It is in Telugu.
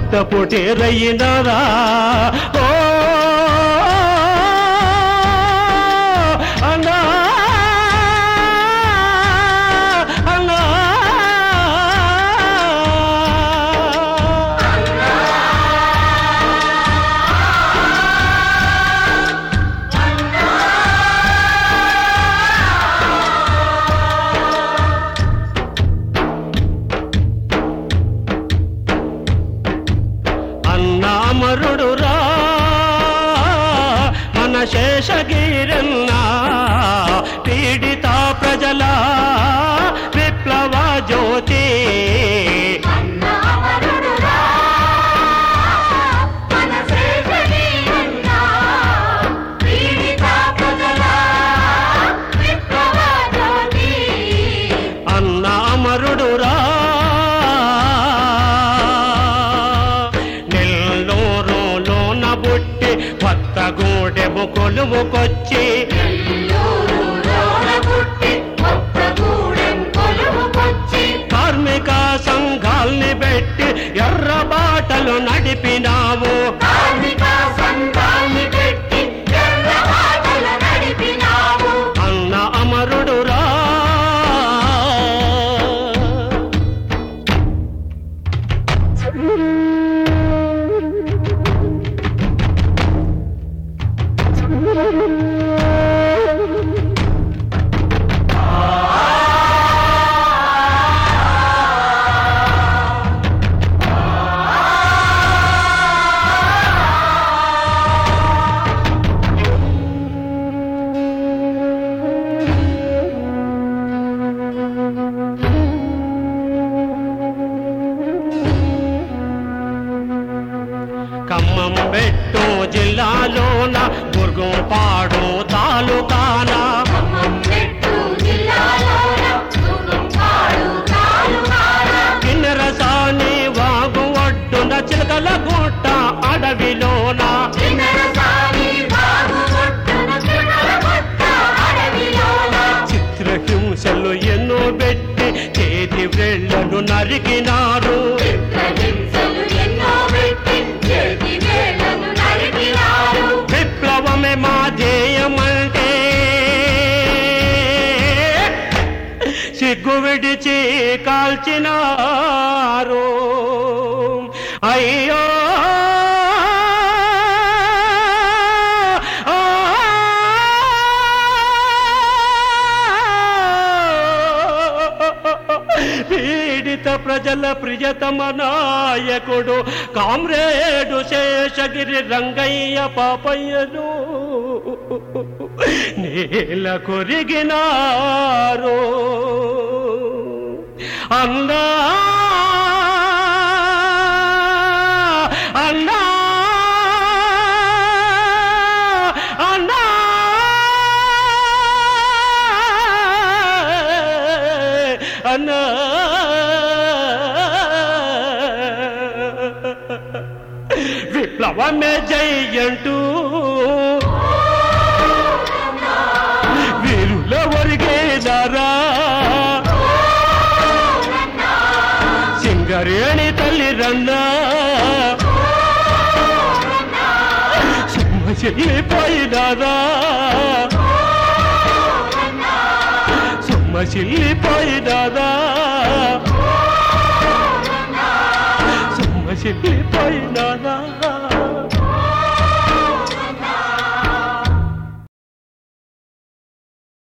కొత్త పుటేరయ్యినారా ఓ అన్నా అన్నా అమరుడురా మన శేషగిరన్నా పీడిత ప్రజల విప్లవ జ్యోతి అన్న అమరుడురా కొత్తగూడెము కొలువుకొచ్చి కార్మిక సంఘాల్ని పెట్టి ఎర్ర బాటలు నడిపినావు అన్న అమరుడురా ఖమ్మంబెట్టు జిల్లాలోన బుర్గంపాడు తాలూకాన కిన్నెరసాని వాగు ఒడ్డున చిలకలగుట్ట అడవిలోన చిత్రహింసలు ఎన్నో పెట్టి చేతి వ్రేళ్లను నరికినారు విప్లవమే మా ధ్యేయమంటే సిగ్గు విడిచి కాల్చినారు అయ్యో పీడిత ప్రజల ప్రియతమ నాయకుడు కామ్రేడు శేషగిరి రంగయ్య పాపయ్యను నేల కొరిగినారు అన్నా అన్నా అన్నా అన్నా విప్లవమే జై అంటూ వీరుల ఒరిగేదారా సింగరేణి తల్లి రన్నా సొమ్మసిల్లిపోయినారా సొమ్మసిల్లిపోయినారా సొమ్మసిల్లిపోయినారా